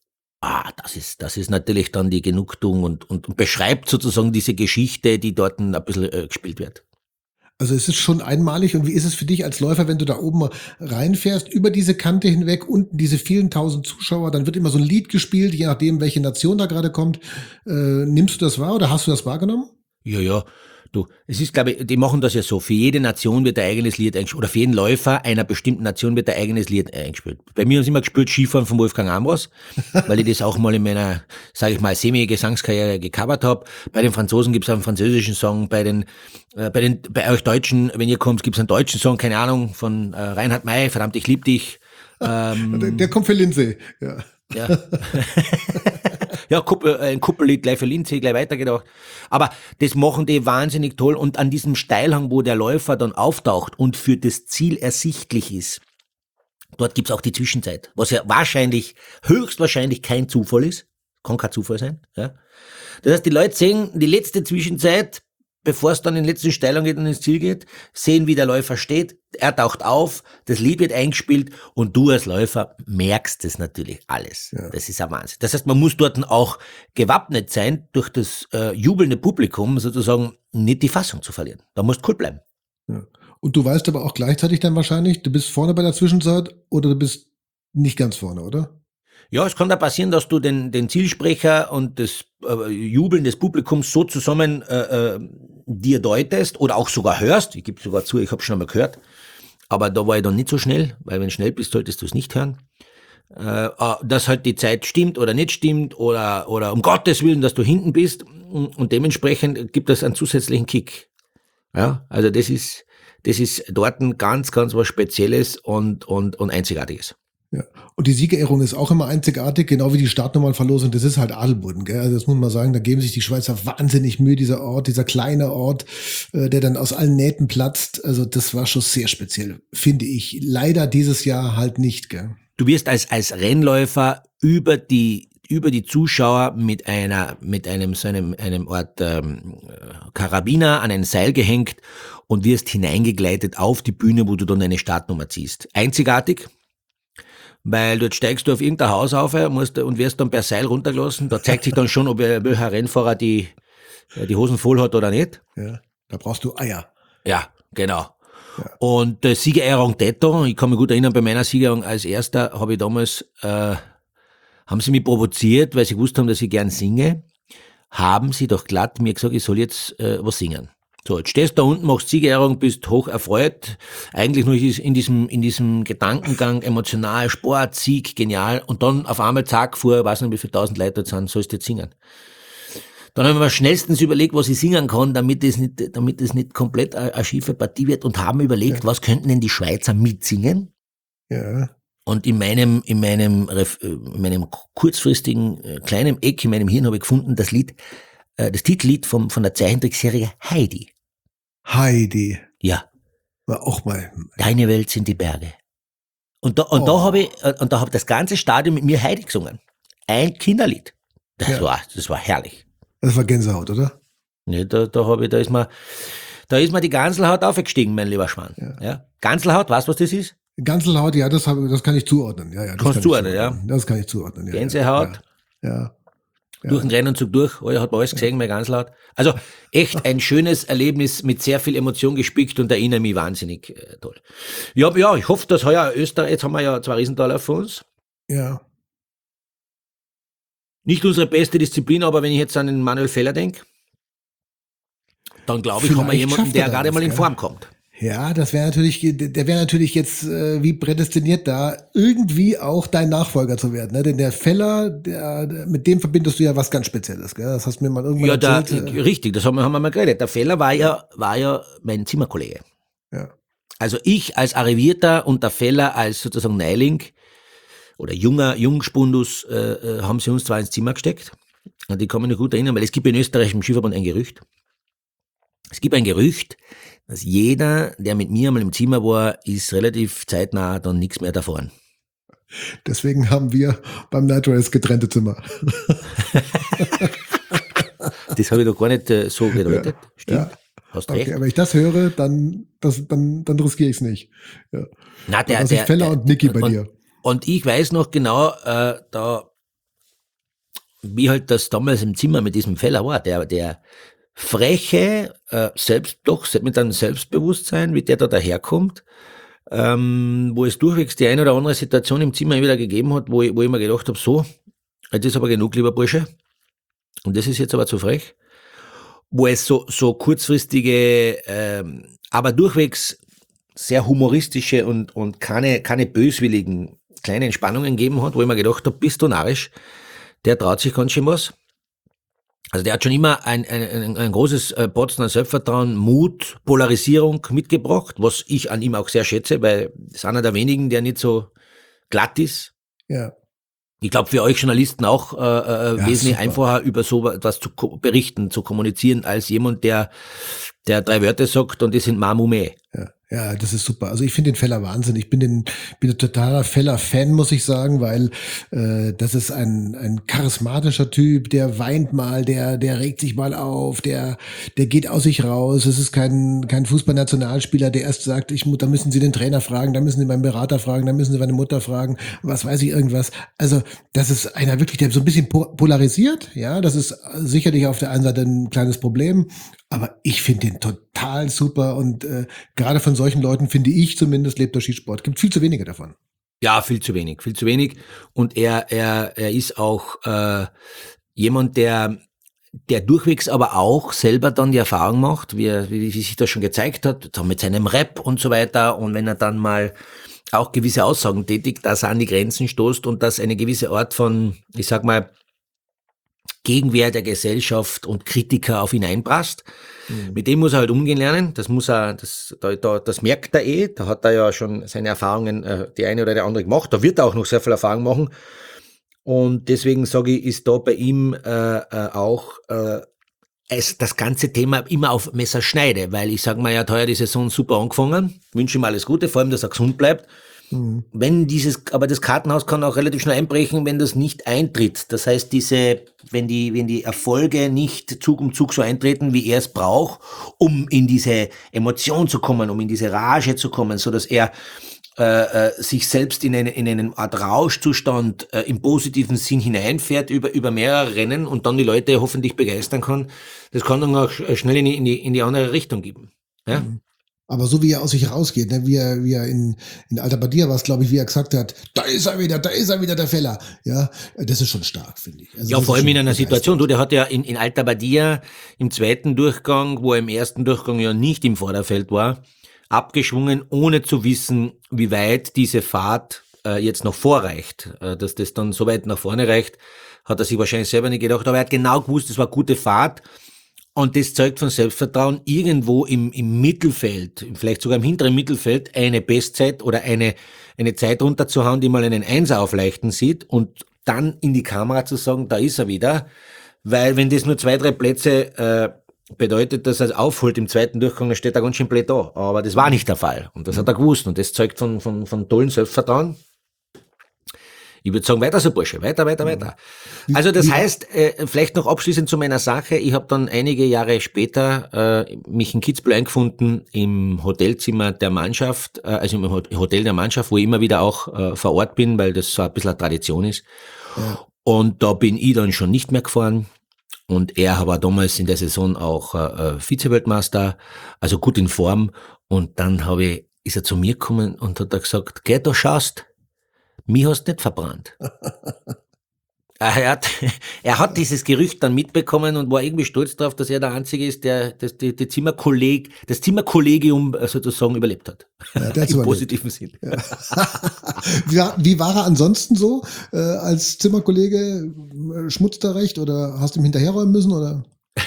ah, das ist, das ist natürlich dann die Genugtuung und, und, und beschreibt sozusagen diese Geschichte, die dort ein bisschen äh, gespielt wird. Also es ist schon einmalig. Und wie ist es für dich als Läufer, wenn du da oben reinfährst, über diese Kante hinweg, unten diese vielen tausend Zuschauer, dann wird immer so ein Lied gespielt, je nachdem, welche Nation da gerade kommt. Äh, nimmst du das wahr oder hast du das wahrgenommen? Ja, ja. Du, es ist, glaube ich, die machen das ja so. Für jede Nation wird ein eigenes Lied eingespielt. Oder für jeden Läufer einer bestimmten Nation wird ein eigenes Lied eingespielt. Bei mir haben sie immer gespielt Skifahren von Wolfgang Ambros, weil ich das auch mal in meiner, sage ich mal, Semi-Gesangskarriere gecovert habe. Bei den Franzosen gibt es einen französischen Song, bei den, äh, bei den, bei euch Deutschen, wenn ihr kommt, gibt es einen deutschen Song, keine Ahnung, von äh, Reinhard May, verdammt, ich lieb dich. Ähm, Der, der kommt für Lindsay. Ja. Ja. Ja, Kuppel, ein Kuppellied gleich für Lindsay, gleich weitergedacht. Aber das machen die wahnsinnig toll und an diesem Steilhang, wo der Läufer dann auftaucht und für das Ziel ersichtlich ist, dort gibt's auch die Zwischenzeit, was ja wahrscheinlich, höchstwahrscheinlich kein Zufall ist. Kann kein Zufall sein. Ja. Das heißt, die Leute sehen die letzte Zwischenzeit, bevor es dann in den letzten Steilhang geht und ins Ziel geht, sehen, wie der Läufer steht, er taucht auf, das Lied wird eingespielt und du als Läufer merkst das natürlich alles. Ja. Das ist ein Wahnsinn. Das heißt, man muss dort auch gewappnet sein, durch das äh, jubelnde Publikum sozusagen nicht die Fassung zu verlieren. Da musst du cool bleiben. Ja. Und du weißt aber auch gleichzeitig dann wahrscheinlich, du bist vorne bei der Zwischenzeit oder du bist nicht ganz vorne, oder? Ja, es kann da passieren, dass du den, den Zielsprecher und das äh, Jubeln des Publikums so zusammen äh, äh, dir deutest oder auch sogar hörst. Ich gebe sogar zu, ich habe schon einmal gehört. Aber da war ich dann nicht so schnell, weil wenn du schnell bist, solltest du es nicht hören. Äh, dass halt die Zeit stimmt oder nicht stimmt oder, oder um Gottes Willen, dass du hinten bist. Und dementsprechend gibt es einen zusätzlichen Kick. Ja, also das ist, das ist dort ein ganz, ganz was Spezielles und, und, und Einzigartiges. Ja. Und die Siegerehrung ist auch immer einzigartig, genau wie die Startnummernverlosung. Das ist halt Adelboden, gell? Also das muss man sagen, da geben sich die Schweizer wahnsinnig Mühe, dieser Ort, dieser kleine Ort, äh, der dann aus allen Nähten platzt. Also das war schon sehr speziell, finde ich. Leider dieses Jahr halt nicht, gell? Du wirst als, als Rennläufer über die, über die Zuschauer mit einer, mit einem, so einem, einem Art, ähm, Karabiner an ein Seil gehängt und wirst hineingegleitet auf die Bühne, wo du dann eine Startnummer ziehst. Einzigartig. Weil dort steigst du auf irgendein Haus auf musst, und wirst dann per Seil runtergelassen. Da zeigt sich dann schon, ob welcher Rennfahrer die, die Hosen voll hat oder nicht. Ja, da brauchst du Eier. Ja, genau. Ja. Und äh, Siegerehrung Tetto, ich kann mich gut erinnern, bei meiner Siegerehrung als erster habe ich damals, äh, haben sie mich provoziert, weil sie gewusst haben, dass ich gern singe, haben sie doch glatt mir gesagt, ich soll jetzt äh, was singen. So, jetzt stehst du da unten, machst Siegerehrung, bist hoch erfreut. Eigentlich nur in diesem, in diesem Gedankengang, emotional, Sport, Sieg, genial. Und dann auf einmal, zack, vor, weiß nicht, wie viele tausend Leute dort sind, sollst du jetzt singen. Dann haben wir mal schnellstens überlegt, was ich singen kann, damit es nicht, damit es nicht komplett eine, eine schiefe Partie wird und haben überlegt, Ja. was könnten denn die Schweizer mitsingen? Ja. Und in meinem, in meinem, Ref- in meinem kurzfristigen, äh, kleinen Eck in meinem Hirn habe ich gefunden, das Lied, äh, das Titellied vom, von der Zeichentrickserie Heidi. Heidi. Ja. War auch mal. Deine Welt sind die Berge. Und da, und da Oh. habe ich, und da habe das ganze Stadion mit mir Heidi gesungen. Ein Kinderlied. Das Ja. war, das war herrlich. Das war Gänsehaut, oder? Ne, da, da habe ich, da ist mir, da ist mir die Ganselhaut aufgestiegen, mein lieber Schwan. Ja. Ja. Ganselhaut, weißt du, was das ist? Ganzelhaut, ja, das, hab, das kann ich zuordnen. Ja, ja, das Kannst kann ich zuordnen, ja. Das kann ich zuordnen, ja. Gänsehaut. Ja. ja. Ja. Durch den Rennanzug durch, oh, er hat man alles gesehen, mein Ganselhaut. Also echt ein schönes Erlebnis mit sehr viel Emotion gespickt und erinnere mich wahnsinnig äh, toll. Ja, ja, ich hoffe, dass heuer Österreich, jetzt haben wir ja zwei Riesentaler vor uns. Ja. Nicht unsere beste Disziplin, aber wenn ich jetzt an den Manuel Feller denke, dann glaube ich, haben wir Vielleicht jemanden, schafft er der da gerade was, mal in gell? Form kommt. Ja, das wäre natürlich, der wäre natürlich jetzt äh, wie prädestiniert da, irgendwie auch dein Nachfolger zu werden. Ne? Denn der Feller, der, der, mit dem verbindest du ja was ganz Spezielles. Gell? Das hast du mir mal irgendwann Ja, da, erzählt. äh, richtig, das haben wir, haben wir mal geredet. Der Feller war ja, war ja mein Zimmerkollege. Ja. Also ich als Arrivierter und der Feller als sozusagen Neuling oder junger Jungspundus äh, äh, haben sie uns zwar ins Zimmer gesteckt. Und ich kann mich noch gut erinnern, weil es gibt in Österreich im Skiverband ein Gerücht. Es gibt ein Gerücht, dass jeder, der mit mir einmal im Zimmer war, ist relativ zeitnah dann nichts mehr davon. Deswegen haben wir beim Night Race getrennte Zimmer. Das habe ich doch gar nicht äh, so gedeutet. Stimmt, Ja. hast recht. Okay, aber wenn ich das höre, dann, das, dann, dann riskiere ich es nicht. Ja. Na, Da sind Feller und Niki bei und, dir. Und ich weiß noch genau, äh, da, wie halt das damals im Zimmer mit diesem Feller war, der, der freche, äh, selbst, doch, mit einem Selbstbewusstsein, wie der da daherkommt, ähm, wo es durchwegs die eine oder andere Situation im Zimmer wieder gegeben hat, wo ich, wo ich mir gedacht habe, so, jetzt ist aber genug, lieber Bursche, und das ist jetzt aber zu frech, wo es so, so kurzfristige, ähm, aber durchwegs sehr humoristische und, und keine, keine böswilligen kleine Entspannungen gegeben hat, wo ich mir gedacht habe, bist du narrisch, der traut sich ganz schön was. Also der hat schon immer ein, ein, ein, ein großes äh, Batzen an Selbstvertrauen, Mut, Polarisierung mitgebracht, was ich an ihm auch sehr schätze, weil das ist einer der wenigen, der nicht so glatt ist. Ja. Ich glaube, für euch Journalisten auch äh, äh, Ja, wesentlich super. einfacher, über so etwas zu ko- berichten, zu kommunizieren, als jemand, der, der drei Wörter sagt und die sind Mamume. Ja, ja, das ist super. Also ich finde den Feller Wahnsinn. Ich bin den, bin ein totaler Feller-Fan, muss ich sagen, weil äh, das ist ein ein charismatischer Typ, der weint mal, der der regt sich mal auf, der der geht aus sich raus. Es ist kein kein Fußballnationalspieler, der erst sagt, ich muss, da müssen Sie den Trainer fragen, da müssen Sie meinen Berater fragen, da müssen Sie meine Mutter fragen, was weiß ich irgendwas. Also das ist einer wirklich, der so ein bisschen po- polarisiert. Ja, das ist sicherlich auf der einen Seite ein kleines Problem. Aber ich finde den total super und äh, gerade von solchen Leuten, finde ich zumindest, lebt der Skisport. Gibt viel zu wenige davon. Ja, viel zu wenig, viel zu wenig. Und er, er, er ist auch äh, jemand, der, der durchwegs aber auch selber dann die Erfahrung macht, wie, er, wie, wie sich das schon gezeigt hat, dann mit seinem Rap und so weiter. Und wenn er dann mal auch gewisse Aussagen tätigt, dass er an die Grenzen stoßt und dass eine gewisse Art von, ich sag mal, Gegenwehr der Gesellschaft und Kritiker auf ihn einprasst. Mhm. Mit dem muss er halt umgehen lernen. Das muss er, das, da, da, das merkt er eh. Da hat er ja schon seine Erfahrungen, äh, die eine oder die andere gemacht. Da wird er auch noch sehr viel Erfahrung machen. Und deswegen sage ich, ist da bei ihm äh, äh, auch äh, es, das ganze Thema immer auf Messerschneide, weil ich sage mal, er hat heuer die Saison super angefangen. Wünsche ihm alles Gute, vor allem, dass er gesund bleibt. Mhm. Wenn dieses, aber das Kartenhaus kann auch relativ schnell einbrechen, wenn das nicht eintritt. Das heißt, diese, wenn die, wenn die Erfolge nicht Zug um Zug so eintreten, wie er es braucht, um in diese Emotion zu kommen, um in diese Rage zu kommen, so dass er äh, äh, sich selbst in, eine, in einen Art Rauschzustand äh, im positiven Sinn hineinfährt über, über mehrere Rennen und dann die Leute hoffentlich begeistern kann. Das kann dann auch schnell in die, in die, in die andere Richtung geben. Ja? Mhm. Aber so wie er aus sich rausgeht, ne, wie er, wie er in, in Alta Badia war es, glaube ich, wie er gesagt hat, da ist er wieder, da ist er wieder, der Feller. Ja, das ist schon stark, finde ich. Also ja, vor allem in einer Situation, du, der hat ja in, in Alta Badia im zweiten Durchgang, wo er im ersten Durchgang ja nicht im Vorderfeld war, abgeschwungen, ohne zu wissen, wie weit diese Fahrt äh, jetzt noch vorreicht. Äh, dass das dann so weit nach vorne reicht, hat er sich wahrscheinlich selber nicht gedacht, aber er hat genau gewusst, es war eine gute Fahrt. Und das zeugt von Selbstvertrauen, irgendwo im, im Mittelfeld, vielleicht sogar im hinteren Mittelfeld, eine Bestzeit oder eine, eine Zeit runterzuhauen, die mal einen Einser aufleuchten sieht und dann in die Kamera zu sagen, da ist er wieder. Weil wenn das nur zwei, drei Plätze äh, bedeutet, dass er aufholt im zweiten Durchgang, dann steht er ganz schön blöd da. Aber das war nicht der Fall. Und das hat er gewusst. Und das zeugt von, von, von tollen Selbstvertrauen. Ich würde sagen, weiter so Bursche, weiter, weiter, weiter. Also das heißt, äh, vielleicht noch abschließend zu meiner Sache, ich habe dann einige Jahre später äh, mich in Kitzbühel eingefunden im Hotelzimmer der Mannschaft, äh, also im Hotel der Mannschaft, wo ich immer wieder auch äh, vor Ort bin, weil das so ein bisschen eine Tradition ist. Ja. Und da bin ich dann schon nicht mehr gefahren. Und er war damals in der Saison auch äh, Vize-Weltmeister, also gut in Form. Und dann habe ich, ist er zu mir gekommen und hat er gesagt, geh, da schaust, mich hast nicht verbrannt. er, hat, er hat dieses Gerücht dann mitbekommen und war irgendwie stolz darauf, dass er der Einzige ist, der das, die, die Zimmerkolleg, das Zimmerkollegium sozusagen überlebt hat. Ja, der im positiven Sinn. Ja. wie, war, wie war er ansonsten so äh, als Zimmerkollege? Schmutzt er recht oder hast du ihm hinterherräumen müssen? Oder?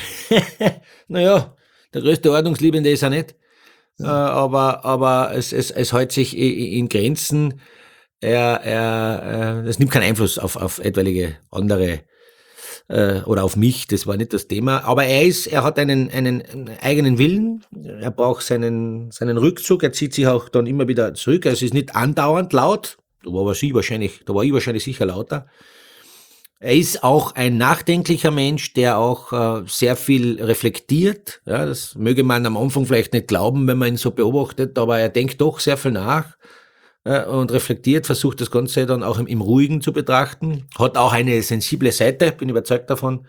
Naja, der größte Ordnungsliebende ist er nicht. Ja. Äh, aber aber es, es, es hält sich in Grenzen. Er, er, das nimmt keinen Einfluss auf, auf etwaige andere äh, oder auf mich, das war nicht das Thema. Aber er ist, er hat einen, einen eigenen Willen, er braucht seinen, seinen Rückzug, er zieht sich auch dann immer wieder zurück. Also es ist nicht andauernd laut, da war aber sie wahrscheinlich, da war ich wahrscheinlich sicher lauter. Er ist auch ein nachdenklicher Mensch, der auch äh, sehr viel reflektiert. Ja, das möge man am Anfang vielleicht nicht glauben, wenn man ihn so beobachtet, aber er denkt doch sehr viel nach. Und reflektiert, versucht das Ganze dann auch im, im Ruhigen zu betrachten, hat auch eine sensible Seite, bin überzeugt davon.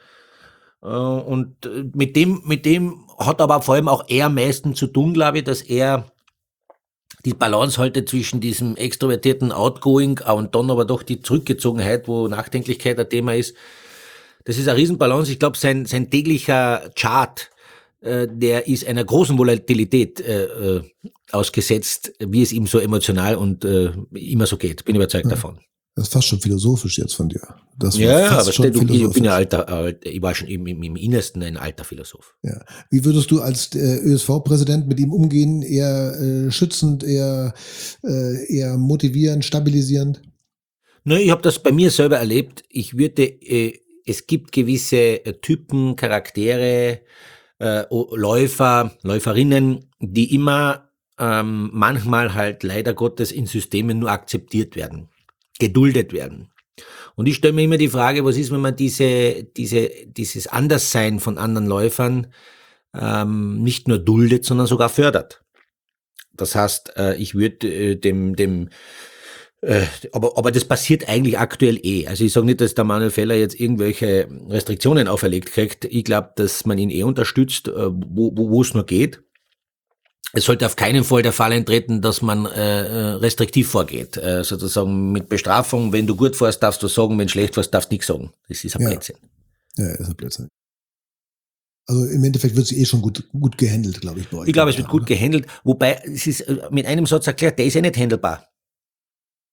Und mit dem, mit dem hat aber vor allem auch er am meisten zu tun, glaube ich, dass er die Balance halte zwischen diesem extrovertierten Outgoing und dann aber doch die Zurückgezogenheit, wo Nachdenklichkeit ein Thema ist. Das ist eine Riesenbalance. Ich glaube, sein, sein täglicher Chart, der ist einer großen Volatilität äh, ausgesetzt, wie es ihm so emotional und äh, immer so geht. Bin überzeugt ja, davon. Das ist fast schon philosophisch jetzt von dir. Das ja, aber stell, du, ich bin ja alter, ich war schon im, im, im Innersten ein alter Philosoph. Ja. Wie würdest du als äh, Ö S V-Präsident mit ihm umgehen? Eher äh, schützend, eher, äh, eher motivierend, stabilisierend? Ne, ich habe das bei mir selber erlebt. Ich würde, äh, es gibt gewisse äh, Typen, Charaktere, Äh, Läufer, Läuferinnen, die immer ähm, manchmal halt leider Gottes in Systemen nur akzeptiert werden, geduldet werden. Und ich stelle mir immer die Frage, was ist, wenn man diese, diese, dieses Anderssein von anderen Läufern ähm, nicht nur duldet, sondern sogar fördert. Das heißt, äh, ich würde äh, dem, dem Äh, aber, aber das passiert eigentlich aktuell eh. Also ich sage nicht, dass der Manuel Feller jetzt irgendwelche Restriktionen auferlegt kriegt. Ich glaube, dass man ihn eh unterstützt, äh, wo, wo, wo es nur geht. Es sollte auf keinen Fall der Fall eintreten, dass man äh, restriktiv vorgeht. Äh, sozusagen mit Bestrafung, wenn du gut fährst, darfst du sagen, wenn schlecht fährst, darfst du nichts sagen. Das ist ein ja. Blödsinn. Ja, das ist ein Blödsinn. Also im Endeffekt wird sie eh schon gut, gut gehandelt, glaube ich, bei euch. Ich glaube, es wird gut gehandelt. Wobei, es ist mit einem Satz erklärt, der ist ja nicht handelbar.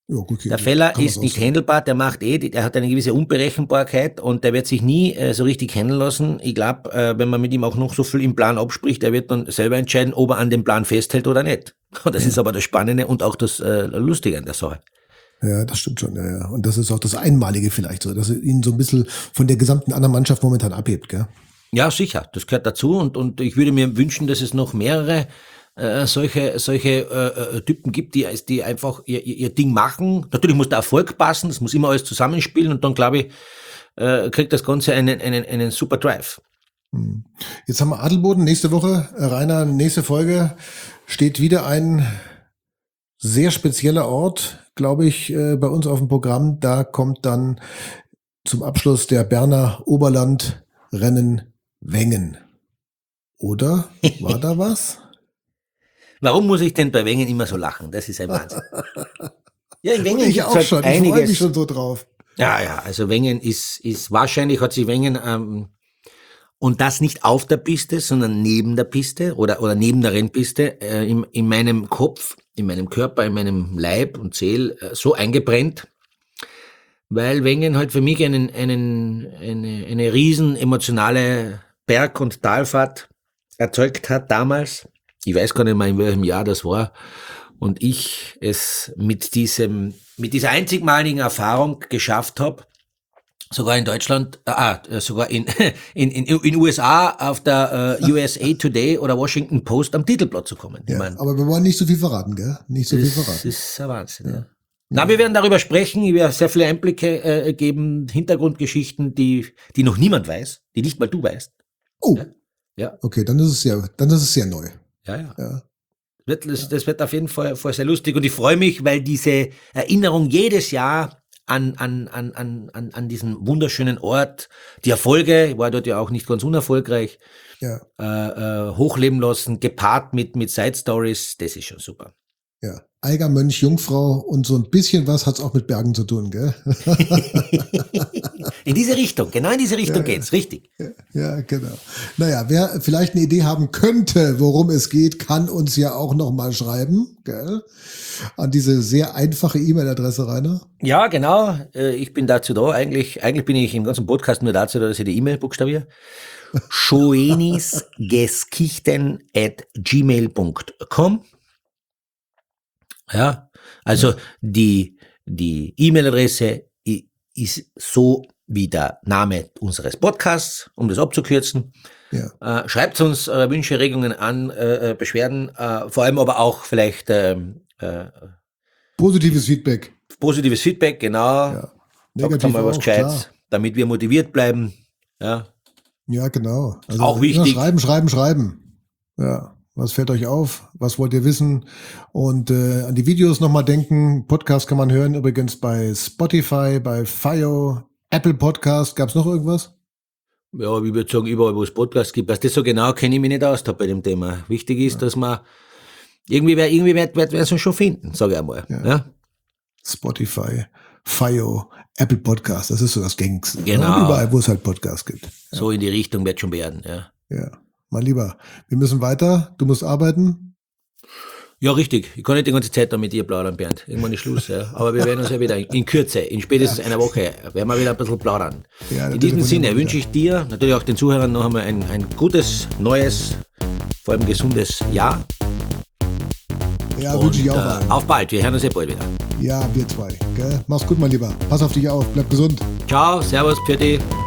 Ja, gut, okay, Der Feller kann man's ist nicht aussagen. handelbar, der macht eh, der hat eine gewisse Unberechenbarkeit und der wird sich nie äh, so richtig handeln lassen. Ich glaube, äh, wenn man mit ihm auch noch so viel im Plan abspricht, der wird dann selber entscheiden, ob er an dem Plan festhält oder nicht. Das ist aber das Spannende und auch das äh, Lustige an der Sache. Ja, das stimmt schon, ja, ja. Und das ist auch das Einmalige vielleicht so, dass er ihn so ein bisschen von der gesamten anderen Mannschaft momentan abhebt, gell? Ja, sicher, das gehört dazu und, und ich würde mir wünschen, dass es noch mehrere äh, solche solche äh, äh, Typen gibt, die, die einfach ihr, ihr ihr Ding machen. Natürlich muss der Erfolg passen, das muss immer alles zusammenspielen und dann, glaube ich, äh, kriegt das Ganze einen, einen, einen super Drive. Hm. Jetzt haben wir Adelboden nächste Woche. Äh, Rainer, nächste Folge steht wieder ein sehr spezieller Ort, glaube ich, äh, bei uns auf dem Programm. Da kommt dann zum Abschluss der Berner Oberland-Rennen Wengen. Oder? War da was? Warum muss ich denn bei Wengen immer so lachen? Das ist ein Wahnsinn. Ja, in Wengen Und ich gibt's auch halt schon. Ich freue einiges. mich schon so drauf. Ja, ja, also Wengen ist, ist wahrscheinlich hat sich Wengen, ähm, und das nicht auf der Piste, sondern neben der Piste oder, oder neben der Rennpiste, äh, in, in meinem Kopf, in meinem Körper, in meinem Leib und Seel äh, so eingebrennt, weil Wengen halt für mich einen, einen, eine, eine riesen emotionale Berg- und Talfahrt erzeugt hat damals. Ich weiß gar nicht mehr, in welchem Jahr das war. Und ich es mit diesem, mit dieser einzigmaligen Erfahrung geschafft habe, sogar in Deutschland, äh, ah, sogar in, in, in, in U S A auf der äh, U S A Today oder Washington Post am Titelblatt zu kommen. Ich Ja, mein, aber wir wollen nicht so viel verraten, gell? Nicht so viel das verraten. ist ein Wahnsinn, ja. Na, wir werden darüber sprechen, ich werde sehr viele Einblicke äh, geben, Hintergrundgeschichten, die, die noch niemand weiß, die nicht mal du weißt. Oh, Ja, okay, dann ist es sehr, dann ist es sehr neu. ja, ja. Ja. Wird, das, das wird auf jeden Fall, Fall sehr lustig und ich freue mich, weil diese Erinnerung jedes Jahr an, an, an, an, an, an diesen wunderschönen Ort, die Erfolge, ich war dort ja auch nicht ganz unerfolgreich, Ja, äh, äh, hochleben lassen, gepaart mit, mit Side Stories, das ist schon super. ja. Eiger, Mönch, Jungfrau und so ein bisschen was hat's auch mit Bergen zu tun, gell? In diese Richtung, genau in diese Richtung Ja, geht's, richtig. Ja, genau. Naja, wer vielleicht eine Idee haben könnte, worum es geht, kann uns ja auch noch mal schreiben, gell? An diese sehr einfache E-Mail-Adresse, Rainer. Ja, genau, äh, ich bin dazu da, eigentlich, eigentlich bin ich im ganzen Podcast nur dazu da, dass ich die E-Mail buchstabiere. schoenisgeskichten at gmail punkt com. Ja, also die, die E-Mail-Adresse i- ist so wie der Name unseres Podcasts, um das abzukürzen. Ja. Äh, schreibt uns eure Wünsche, Regungen an, äh, äh, Beschwerden, äh, vor allem aber auch vielleicht ähm, äh, Positives Feedback. positives Feedback, genau. Ja. Sagt Negativ mal was auch, Gescheites, klar. damit wir motiviert bleiben. Ja, Ja, genau. Also Auch immer wichtig. Schreiben, schreiben, schreiben. Ja. Was fällt euch auf? Was wollt ihr wissen? Und äh, an die Videos nochmal denken. Podcast kann man hören übrigens bei Spotify, bei Fio, Apple Podcast. Gab's noch irgendwas? ja, ich würde sagen, überall, wo es Podcasts gibt. Was das so genau kenne ich mich nicht aus da bei dem Thema. Wichtig ist, dass man irgendwie, wer- irgendwie wird, wird, wird es schon finden, sage ich einmal. Ja. Ja. Spotify, Fio, Apple Podcast. Das ist so das Gängigste. Genau. Und überall, wo es halt Podcasts gibt. So in die Richtung wird schon werden, ja. Ja. Mein Lieber, wir müssen weiter. Du musst arbeiten. Ja, richtig. Ich kann nicht die ganze Zeit da mit dir plaudern, Bernd. Irgendwann ist Schluss, ja. Aber wir werden uns ja wieder in Kürze, in spätestens einer Woche, werden wir wieder ein bisschen plaudern. Ja, In dann diesem telefonieren Sinne wir wünsche ich dir, natürlich auch den Zuhörern noch einmal ein, ein gutes, neues, vor allem gesundes Jahr. Ja, Und wünsche ich auch äh, allen. auf bald, wir hören uns ja bald wieder. Ja, wir zwei. Gell? Mach's gut, mein Lieber. Pass auf dich auf. Bleib gesund. Ciao, servus, für dich.